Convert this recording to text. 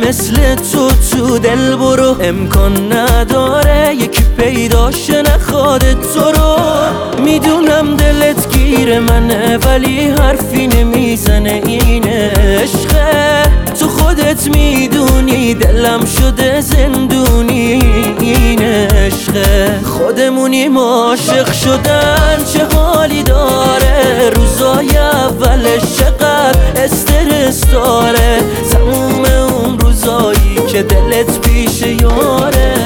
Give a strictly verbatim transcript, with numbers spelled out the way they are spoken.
مثل تو تو دل برو، امکان نداره یکی پیداش نخواد تو رو. میدونم دلت گیر منه ولی حرفی نمیزنه، این عشقه. تو خودت میدونی دلم شده زندونی، این عشقه. خودمونیم عاشق شدن چه حالی داره، روزای اولش چقدر استرس داره، تموم اون روزایی که دلت پیش یاره.